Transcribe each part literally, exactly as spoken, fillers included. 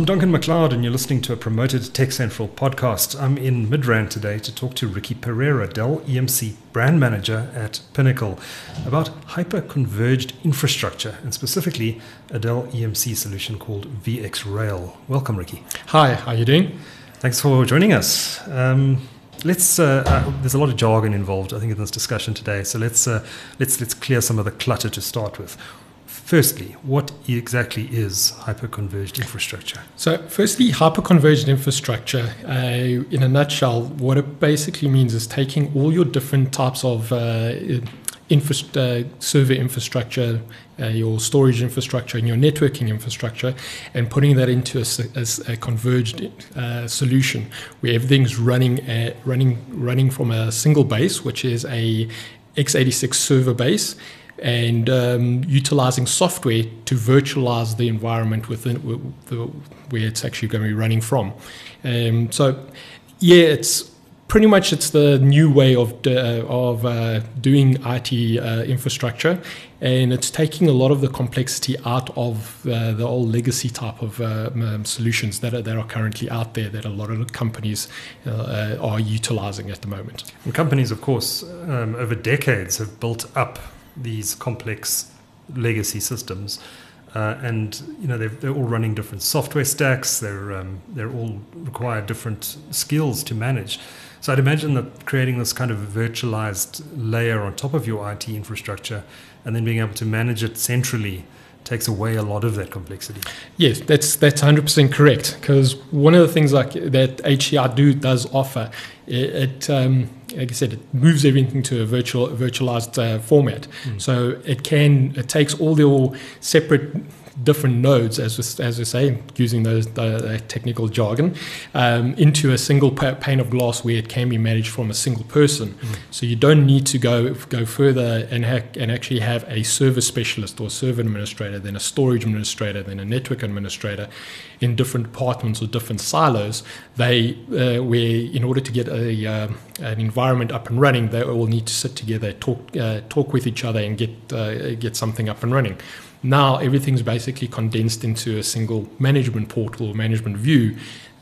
I'm Duncan McLeod, and you're listening to a promoted Tech Central podcast. I'm in Midrand today to talk to Ricky Pereira, Dell E M C brand manager at Pinnacle, about hyper-converged infrastructure, and specifically a Dell E M C solution called VxRail. Welcome, Ricky. Hi, how are you doing? Thanks for joining us. Um, let's. Uh, uh, there's a lot of jargon involved, I think, in this discussion today. So let's uh, let's let's clear some of the clutter to start with. Firstly, what exactly is hyperconverged infrastructure? So, firstly, hyperconverged infrastructure, uh, in a nutshell, what it basically means is taking all your different types of uh, infra- uh, server infrastructure, uh, your storage infrastructure, and your networking infrastructure, and putting that into a, a, a converged uh, solution where everything's running, uh, running, running from a single base, which is a x eighty-six server base, and um, utilizing software to virtualize the environment within the, where it's actually going to be running from. Um, so, yeah, it's pretty much it's the new way of uh, of uh, doing I T uh, infrastructure, and it's taking a lot of the complexity out of uh, the old legacy type of uh, um, solutions that are, that are currently out there that a lot of companies uh, are utilizing at the moment. And companies, of course, um, over decades have built up these complex legacy systems, uh, and you know they're, they're all running different software stacks. They're um, they're all require different skills to manage. So I'd imagine that creating this kind of virtualized layer on top of your I T infrastructure, and then being able to manage it centrally, takes away a lot of that complexity. Yes, that's that's one hundred percent correct. Because one of the things like that H C I do does offer, it, it um, like I said, it moves everything to a virtual virtualized uh, format. Mm. So it can it takes all your separate different nodes, as we, as we say, using those the technical jargon, um, into a single pane of glass where it can be managed from a single person. Mm. So you don't need to go go further and ha- and actually have a server specialist or server administrator, then a storage administrator, then a network administrator in different departments or different silos. They uh, where in order to get a uh, an environment up and running, they all need to sit together, talk uh, talk with each other, and get uh, get something up and running. Now everything's basically condensed into a single management portal or management view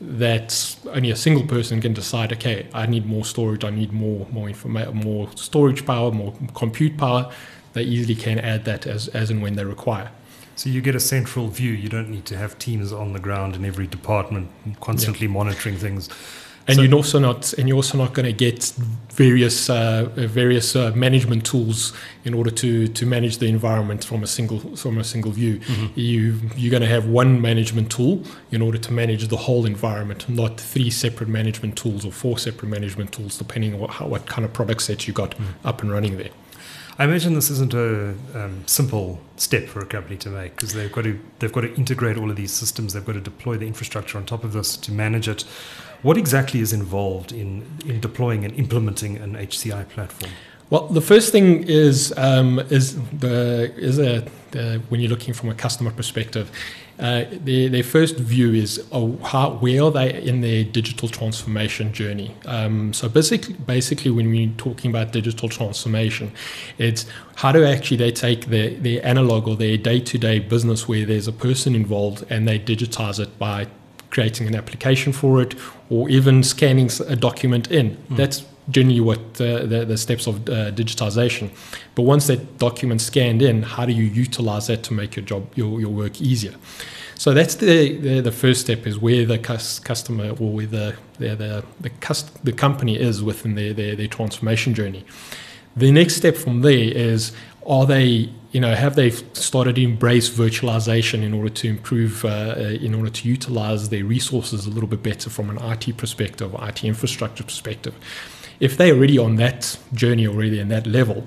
that only a single person can decide, okay, I need more storage, I need more more informa- more storage power, more compute power. They easily can add that as, as and when they require. So you get a central view. You don't need to have teams on the ground in every department constantly yeah. monitoring things. And so, you're also not, and you're also not going to get various uh, various uh, management tools in order to, to manage the environment from a single from a single view. Mm-hmm. You you're going to have one management tool in order to manage the whole environment, not three separate management tools or four separate management tools, depending on what, how, what kind of product set you got mm-hmm. up and running there. I imagine this isn't a um, simple step for a company to make, because they've got to they've got to integrate all of these systems. They've got to deploy the infrastructure on top of this to manage it. What exactly is involved in, in deploying and implementing an H C I platform? Well, the first thing is um, is the is a the, when you're looking from a customer perspective, uh, their their first view is oh, how where are they in their digital transformation journey? Um, so basically, basically, when we're talking about digital transformation, it's how do actually they take their their analog or their day to day business where there's a person involved and they digitize it by creating an application for it, or even scanning a document in. Mm. That's generally what uh, the, the steps of uh, digitization. But once that document's scanned in, how do you utilize that to make your job, your, your work easier? So that's the, the the first step, is where the cus- customer or where the the the the, cus- the company is within their, their their transformation journey. The next step from there is, are they, you know, have they started to embrace virtualization in order to improve, uh, in order to utilize their resources a little bit better from an I T perspective, I T infrastructure perspective? If they're already on that journey already in that level,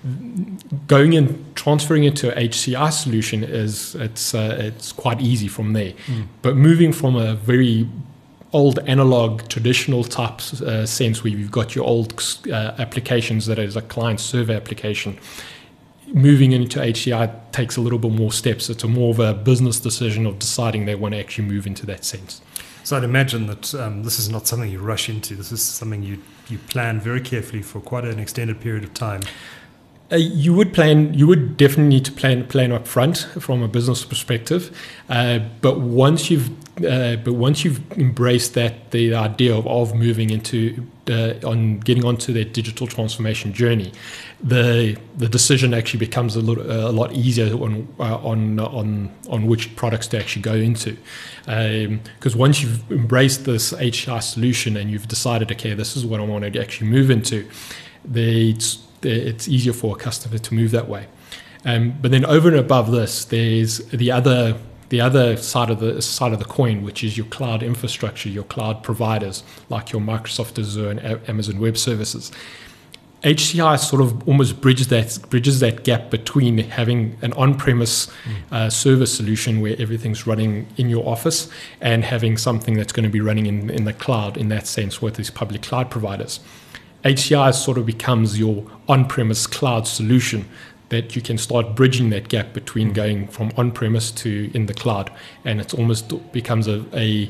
going and transferring it to an H C I solution is it's uh, it's quite easy from there. Mm. But moving from a very old analog traditional type uh, sense where you've got your old uh, applications that is a client server application, moving into H C I takes a little bit more steps. It's a more of a business decision of deciding they want to actually move into that sense. So I'd imagine that um, this is not something you rush into. This is something you you plan very carefully for quite an extended period of time. Uh, you would plan. You would definitely need to plan plan up front from a business perspective, uh, but once you've uh, but once you've embraced that the idea of, of moving into uh, on getting onto that digital transformation journey, the the decision actually becomes a, little, uh, a lot easier on uh, on on on which products to actually go into, because um, once you've embraced this H C I solution and you've decided, okay, this is what I want to actually move into, the it's it's easier for a customer to move that way. Um, but then over and above this, there's the other the other side of the side of the coin, which is your cloud infrastructure, your cloud providers like your Microsoft Azure and Amazon Web Services. H C I sort of almost bridges that bridges that gap between having an on-premise uh, server solution where everything's running in your office and having something that's going to be running in, in the cloud in that sense with these public cloud providers. H C I sort of becomes your on-premise cloud solution that you can start bridging that gap between going from on-premise to in the cloud, and it almost becomes a, a,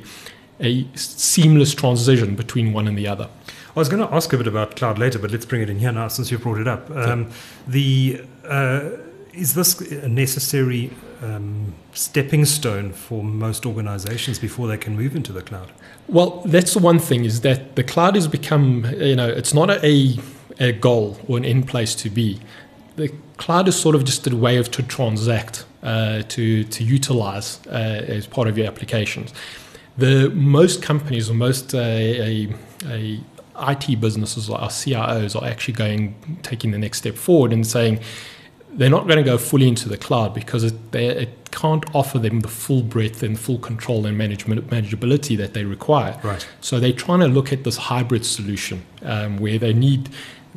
a seamless transition between one and the other. I was going to ask a bit about cloud later, but let's bring it in here now since you've brought it up. Um, yeah. The uh, is this a necessary um, stepping stone for most organizations before they can move into the cloud? Well, that's the one thing, is that the cloud has become, you know, it's not a, a goal or an end place to be. The cloud is sort of just a way of to transact, uh, to, to utilize uh, as part of your applications. The most companies or most uh, a, a I T businesses or our C I Os are actually going, taking the next step forward and saying they're not going to go fully into the cloud because it, they, it can't offer them the full breadth and full control and management manageability that they require. Right. So they're trying to look at this hybrid solution um, where they need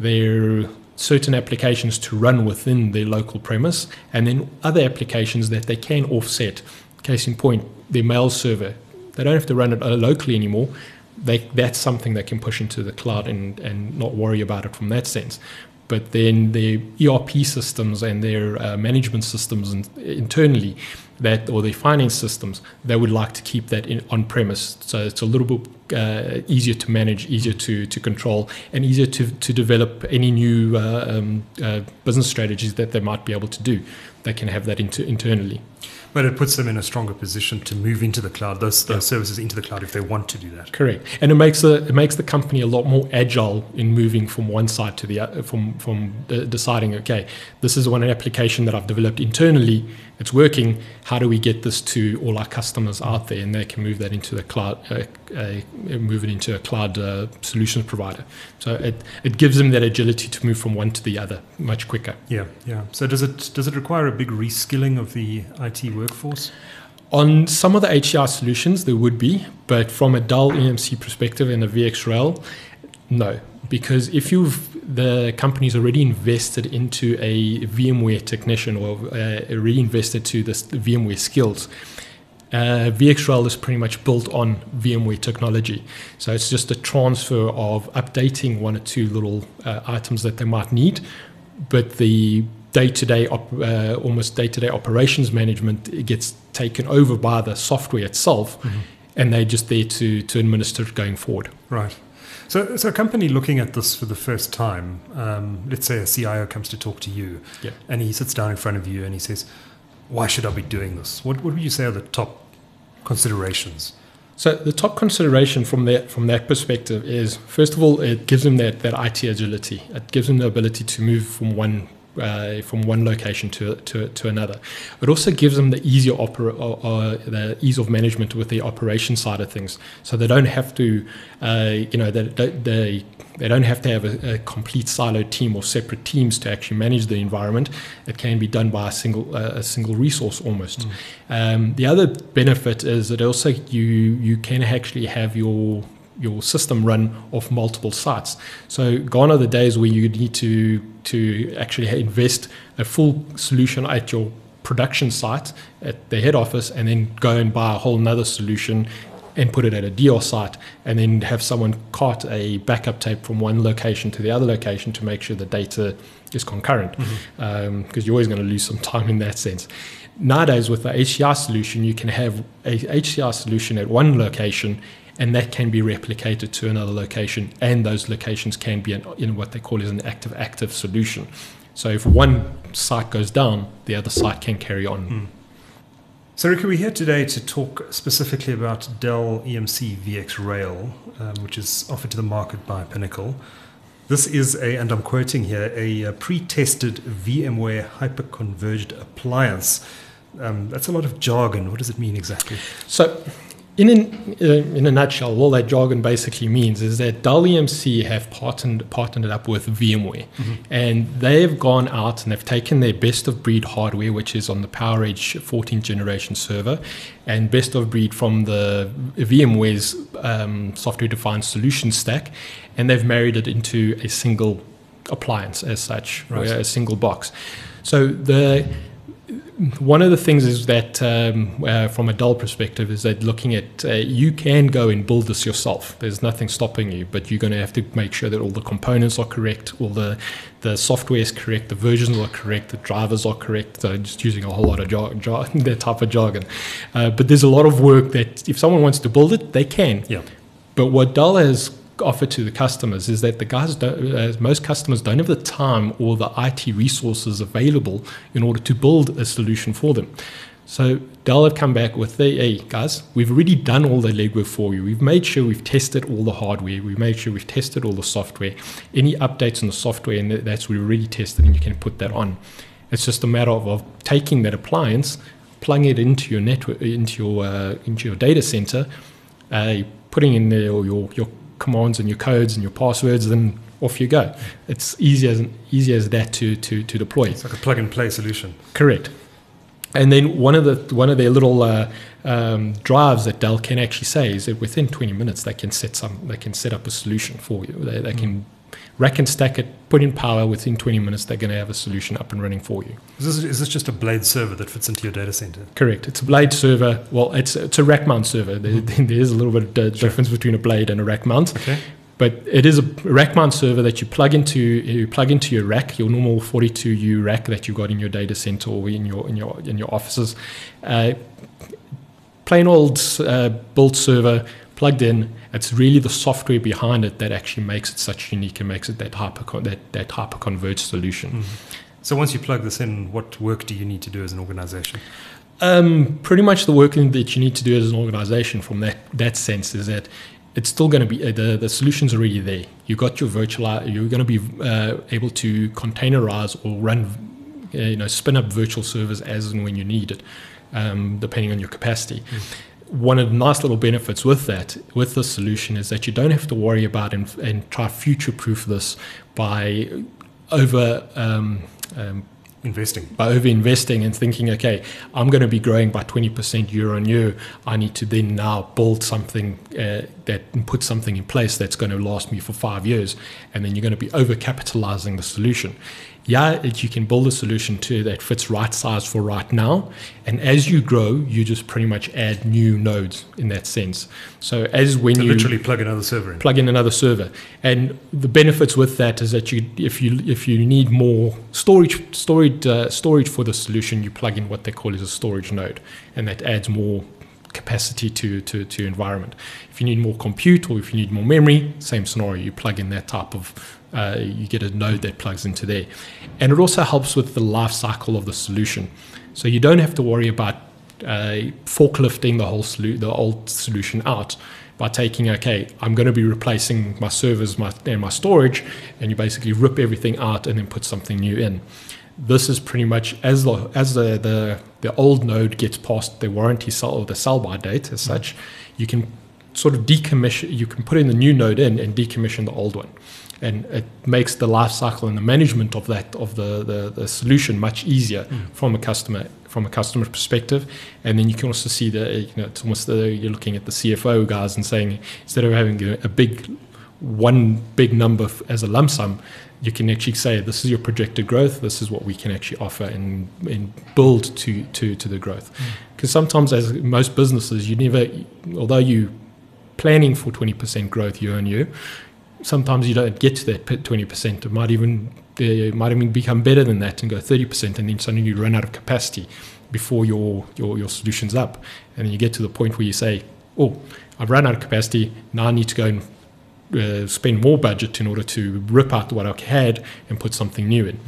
their certain applications to run within their local premise and then other applications that they can offset. Case in point, their mail server. They don't have to run it locally anymore. They, that's something they can push into the cloud and, and not worry about it from that sense. But then their E R P systems and their uh, management systems and internally, that or their finance systems, they would like to keep that in, on premise. So it's a little bit uh, easier to manage, easier to, to control, and easier to, to develop any new uh, um, uh, business strategies that they might be able to do. They can have that into, internally. But it puts them in a stronger position to move into the cloud, those, those yeah. services into the cloud if they want to do that. Correct, and it makes the it makes the company a lot more agile in moving from one side to the other, from from uh, deciding, okay, this is one application that I've developed internally, it's working. How do we get this to all our customers out there, and they can move that into the cloud, uh, uh, move it into a cloud uh, solutions provider. So it it gives them that agility to move from one to the other much quicker. Yeah, yeah. So does it does it require a big reskilling of the I T workforce? On some of the H C I solutions, there would be, but from a Dell E M C perspective and a V X R A L, no. Because if you've the company's already invested into a VMware technician or uh, reinvested to this, the VMware skills, uh, V X R A L is pretty much built on VMware technology. So it's just a transfer of updating one or two little uh, items that they might need, but the day-to-day, op- uh, almost day-to-day operations management gets taken over by the software itself, mm-hmm. and they're just there to to administer it going forward. Right. So, so a company looking at this for the first time, um, let's say a C I O comes to talk to you, yeah. and he sits down in front of you and he says, "Why should I be doing this?" What, what would you say are the top considerations? So the top consideration from that from that perspective is, first of all, it gives them that that I T agility. It gives them the ability to move from one. Uh, from one location to, to to another. It also gives them the easier opera, or, or the ease of management with the operation side of things. So they don't have to, uh, you know, they, they they don't have to have a, a complete siloed team or separate teams to actually manage the environment. It can be done by a single uh, a single resource almost. Mm. Um, the other benefit is that also you you can actually have your your system run off multiple sites. So gone are the days where you need to to actually invest a full solution at your production site at the head office and then go and buy a whole nother solution and put it at a D O S site and then have someone cart a backup tape from one location to the other location to make sure the data is concurrent, because mm-hmm. um, you're always going to lose some time in that sense. Nowadays with the H C I solution, you can have a H C I solution at one location and that can be replicated to another location, and those locations can be in, in what they call is an active-active solution. So if one site goes down, the other site can carry on. Mm. So Rico, we're here today to talk specifically about Dell E M C V X Rail, um, which is offered to the market by Pinnacle. This is a, and I'm quoting here, a, a pre-tested VMware hyper-converged appliance. Um, that's a lot of jargon. What does it mean exactly? So in, an, uh, in a nutshell, all that jargon basically means is that Dell E M C have partnered, partnered up with VMware. Mm-hmm. And they've gone out and they've taken their best-of-breed hardware, which is on the PowerEdge fourteenth generation server, and best-of-breed from the VMware's um, software-defined solution stack, and they've married it into a single appliance as such, right. a single box. So the one of the things is that um, uh, from a Dell perspective is that looking at uh, you can go and build this yourself. There's nothing stopping you, but you're going to have to make sure that all the components are correct, all the the software is correct, the versions are correct, the drivers are correct. So just using a whole lot of jar- jar- that type of jargon. Uh, but there's a lot of work that if someone wants to build it, they can. Yeah. But what Dell has offer to the customers is that the guys don't, uh, most customers don't have the time or the I T resources available in order to build a solution for them. So Dell have come back with the, hey guys, we've already done all the legwork for you. We've made sure we've tested all the hardware. We've made sure we've tested all the software. Any updates on the software, and that's we've already tested, and you can put that on. It's just a matter of, of taking that appliance, plugging it into your network, into your uh, into your data center, uh, putting in there your your commands and your codes and your passwords, then off you go. It's easy as easy as that to to to deploy. It's like a plug and play solution. Correct. And then one of the one of their little uh, um, drives that Dell can actually say is that within twenty minutes they can set some they can set up a solution for you. They they mm. can rack and stack it, put in power. Within twenty minutes they're going to have a solution up and running for you. Is this, is this just a blade server that fits into your data center? Correct. It's a blade server. Well, it's it's a rack mount server. There, mm. there is a little bit of the sure. difference between a blade and a rack mount. Okay. But it is a rack mount server that you plug into you plug into your rack, your normal forty-two U rack that you got in your data center or in your in your in your offices. Uh, plain old uh, built server plugged in. It's really the software behind it that actually makes it such unique and makes it that hyper that that hyper converged solution. Mm-hmm. So once you plug this in, what work do you need to do as an organization? Um, pretty much the work that you need to do as an organization from that that sense is that it's still going to be uh, the the solution's already there. You got your virtual. You're going to be uh, able to containerize or run, uh, you know, spin up virtual servers as and when you need it, um, depending on your capacity. Mm. One of the nice little benefits with that, with this solution, is that you don't have to worry about and, and try future-proof this by over um, um, investing. By over investing and thinking, okay, I'm going to be growing by twenty percent year on year. I need to then now build something uh, that and put something in place that's going to last me for five years, and then you're going to be over-capitalizing the solution. Yeah, it, you can build a solution too that fits right size for right now. And as you grow, you just pretty much add new nodes in that sense. So as when to you literally plug another server in. Plug in another server. And the benefits with that is that you, if you if you need more storage storage uh, storage for the solution, you plug in what they call is a storage node, and that adds more capacity to, to, to your environment. If you need more compute or if you need more memory, same scenario, you plug in that type of Uh, you get a node that plugs into there. And it also helps with the life cycle of the solution. So you don't have to worry about uh, forklifting the whole solu- the old solution out by taking, okay, I'm going to be replacing my servers my, and my storage, and you basically rip everything out and then put something new in. This is pretty much, as the, as the, the, the old node gets past the warranty sell or the sell-by date as such, you can sort of decommission, you can put in the new node in and decommission the old one. And it makes the life cycle and the management of that of the, the, the solution much easier mm. from a customer from a customer perspective. And then you can also see the you know it's almost the, you're looking at the C F O guys and saying, instead of having a, a big one big number f- as a lump sum, you can actually say this is your projected growth. This is what we can actually offer and, and build to to to the growth. Because mm. sometimes, as most businesses, you never, although you planning for twenty percent growth year on year, sometimes you don't get to that twenty percent. It might even it might even become better than that and go thirty percent, and then suddenly you run out of capacity before your, your, your solution's up. And then you get to the point where you say, oh, I've run out of capacity, now I need to go and uh, spend more budget in order to rip out what I had and put something new in. Mm.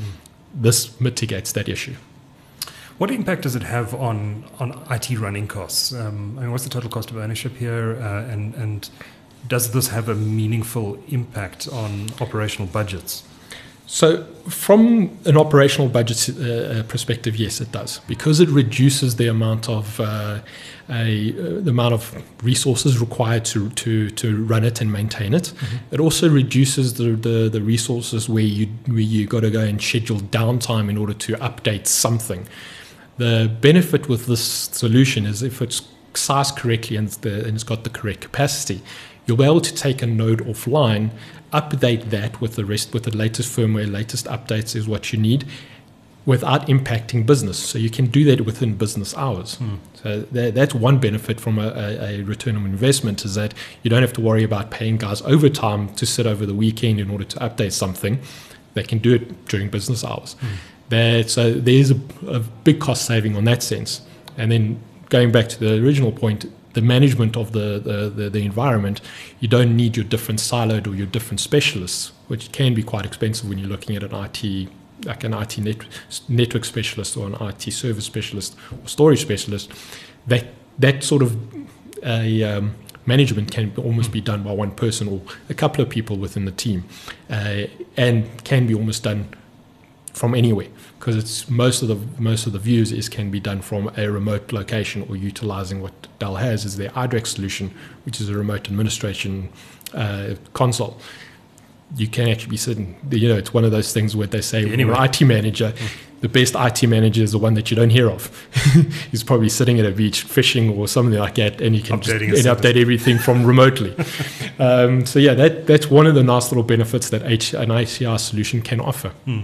this mitigates that issue. What impact does it have on, on I T running costs? Um, I mean, what's the total cost of ownership here, uh, and and does this have a meaningful impact on operational budgets? So from an operational budget uh, perspective, yes, it does, because it reduces the amount of uh, a, uh, the amount of resources required to to, to run it and maintain it. Mm-hmm. It also reduces the, the, the resources where you where you got to go and schedule downtime in order to update something. The benefit with this solution is if it's sized correctly and, the, and it's got the correct capacity, you'll be able to take a node offline, update that with the rest, with the latest firmware, latest updates is what you need, without impacting business. So you can do that within business hours. Mm. So that, that's one benefit from a, a, a return on investment, is that you don't have to worry about paying guys overtime to sit over the weekend in order to update something. They can do it during business hours. Mm. That, so there's a, a big cost saving on that sense. And then going back to the original point, the management of the, the, the, the environment, you don't need your different siloed or your different specialists, which can be quite expensive when you're looking at an I T, like an I T net, network specialist or an I T service specialist or storage specialist. That that sort of a um, management can almost be done by one person or a couple of people within the team, uh, and can be almost done from anywhere, because it's most of the most of the views is can be done from a remote location, or utilizing what Dell has is their iDRAC solution, which is a remote administration uh, console. You can actually be sitting, you know, it's one of those things where they say, yeah, anyway. An I T manager, mm. the best I T manager is the one that you don't hear of. He's probably sitting at a beach fishing or something like that, and you can Updating just and update everything from remotely. um, so yeah, that that's one of the nice little benefits that H, an I C R solution can offer. Mm.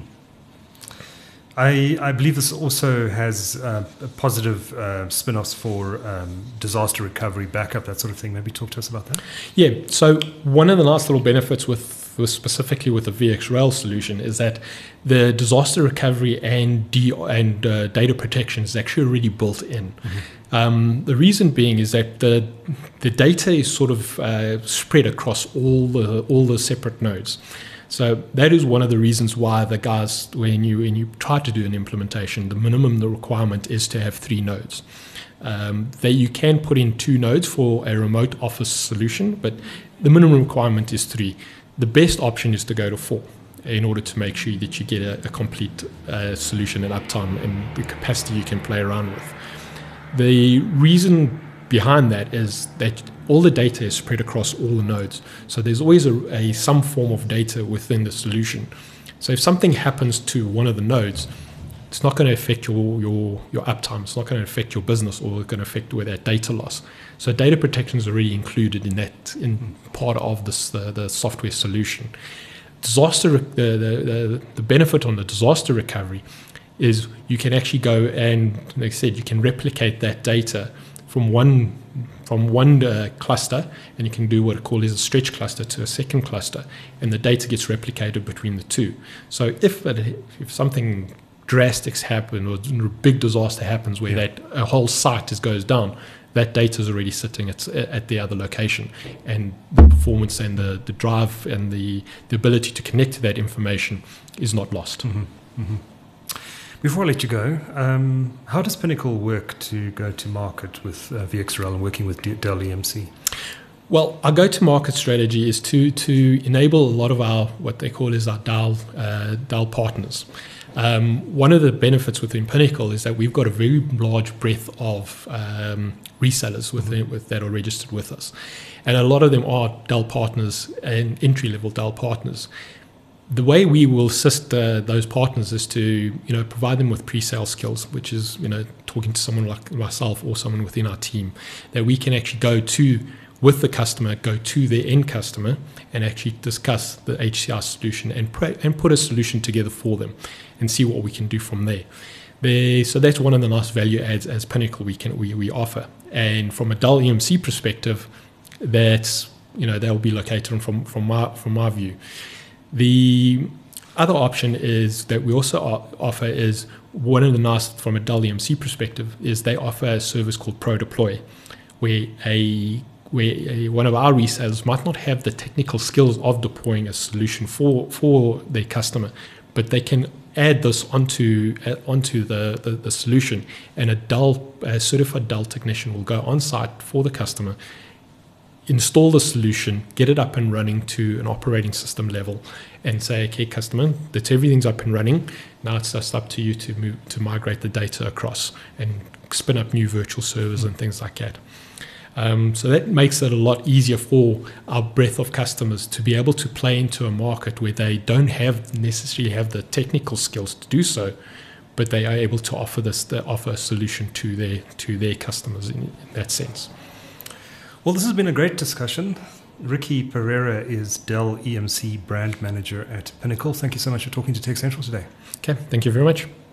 I, I believe this also has uh, positive uh, spin-offs for um, disaster recovery, backup, that sort of thing. Maybe talk to us about that. Yeah, so one of the nice little benefits with, with specifically with the V X Rail solution is that the disaster recovery and D, and uh, data protection is actually already built in. Mm-hmm. Um, the reason being is that the the data is sort of uh, spread across all the all the separate nodes. So that is one of the reasons why the guys, when you when you try to do an implementation, the minimum the requirement is to have three nodes. Um, that you can put in two nodes for a remote office solution, but the minimum requirement is three. The best option is to go to four in order to make sure that you get a, a complete uh, solution and uptime and the capacity you can play around with. The reason behind that is that all the data is spread across all the nodes. So there's always a, a some form of data within the solution. So if something happens to one of the nodes, it's not going to affect your, your, your uptime. It's not going to affect your business, or it's going to affect with that data loss. So data protection is already included in that, in part of this the, the software solution. Disaster, the, the, the, the benefit on the disaster recovery is you can actually go and, like I said, you can replicate that data from one from one uh, cluster, and you can do what it called is a stretch cluster to a second cluster, and the data gets replicated between the two. So if it, if something drastic happens, or a big disaster happens where yeah. that a whole site is goes down, that data is already sitting at, at the other location, and the performance and the, the drive and the, the ability to connect to that information is not lost. Mm-hmm. Mm-hmm. Before I let you go, um, how does Pinnacle work to go to market with uh, V X Rail and working with Dell E M C? Well, our go-to-market strategy is to to enable a lot of our, what they call is our Dell, uh, Dell partners. Um, one of the benefits within Pinnacle is that we've got a very large breadth of um, resellers within, with, that are registered with us. And a lot of them are Dell partners and entry-level Dell partners. The way we will assist uh, those partners is to, you know, provide them with pre-sale skills, which is, you know, talking to someone like myself or someone within our team, that we can actually go to with the customer, go to their end customer, and actually discuss the H C R solution and pr- and put a solution together for them, and see what we can do from there. They, so that's one of the nice value adds as Pinnacle we can we, we offer. And from a Dell E M C perspective, that's, you know, they'll be located from from my from my view. The other option is that we also offer is one of the nice from a Dell E M C perspective is they offer a service called Pro Deploy, where a where a, one of our resellers might not have the technical skills of deploying a solution for for their customer, but they can add this onto uh, onto the, the, the solution, and a Dell, a certified Dell technician will go on site for the customer, install the solution, get it up and running to an operating system level, and say, okay, customer, that everything's up and running. Now it's just up to you to move to migrate the data across and spin up new virtual servers and things like that. Um, so that makes it a lot easier for our breadth of customers to be able to play into a market where they don't have necessarily have the technical skills to do so, but they are able to offer this, to offer a solution to their to their customers in, in that sense. Well, this has been a great discussion. Ricky Pereira is Dell E M C Brand Manager at Pinnacle. Thank you so much for talking to Tech Central today. Okay, thank you very much.